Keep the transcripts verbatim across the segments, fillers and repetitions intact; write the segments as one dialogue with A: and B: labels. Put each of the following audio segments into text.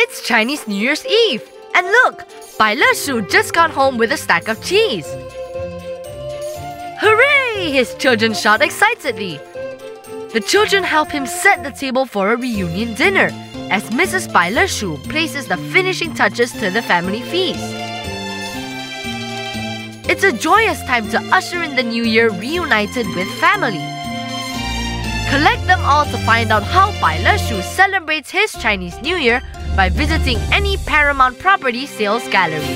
A: It's Chinese New Year's Eve, and look, Bai Le Shu just got home with a stack of cheese. Hooray! His children shout excitedly. The children help him set the table for a reunion dinner as Missus Bai Le Shu places the finishing touches to the family feast. It's a joyous time to usher in the new year reunited with family. Collect them all to find out how Bai Le Shu celebrates his Chinese New Year by visiting any Paramount Property sales gallery.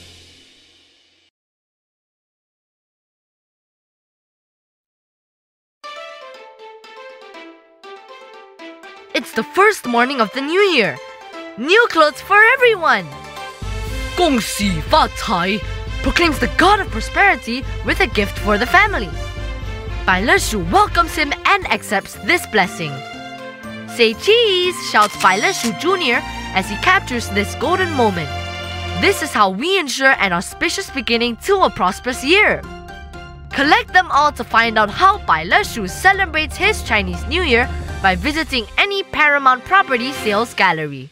A: It's the first morning of the new year. New clothes for everyone! 恭喜发财 proclaims the god of prosperity with a gift for the family. Bai Le Shu welcomes him and accepts this blessing. Say cheese, shouts Bai Le Shu Junior as he captures this golden moment. This is how we ensure an auspicious beginning to a prosperous year. Collect them all to find out how Bai Le Shu celebrates his Chinese New Year by visiting any Paramount Property sales gallery.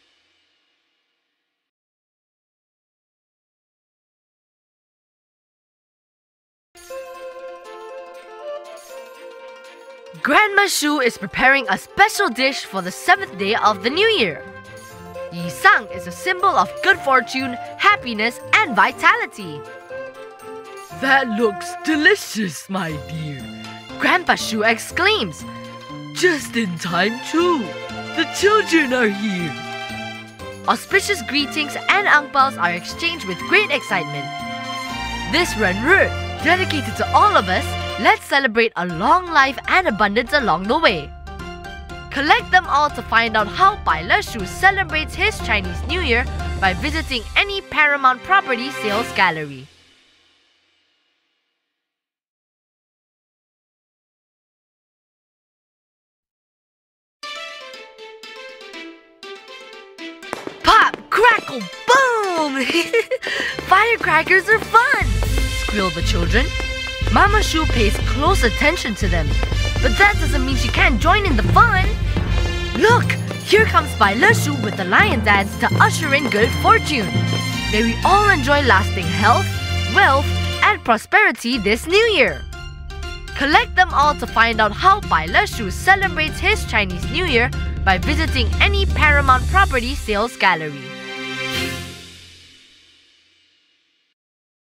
A: Grandma Shu is preparing a special dish for the seventh day of the new year. Yi Sang is a symbol of good fortune, happiness, and vitality. That looks delicious, my dear, Grandpa Shu exclaims. Just in time too. The children are here. Auspicious greetings and ang paos are exchanged with great excitement. This Ren Ru, dedicated to all of us, let's celebrate a long life and abundance along the way. Collect them all to find out how Bai Le Shu celebrates his Chinese New Year by visiting any Paramount Property sales gallery. Pop, crackle, boom! Firecrackers are fun! Squeal the children. Mama Shu pays close attention to them, but that doesn't mean she can't join in the fun. Look, here comes Bai Le Shu with the lion dance to usher in good fortune. May we all enjoy lasting health, wealth, and prosperity this new year. Collect them all to find out how Bai Le Shu celebrates his Chinese New Year by visiting any Paramount Property sales gallery.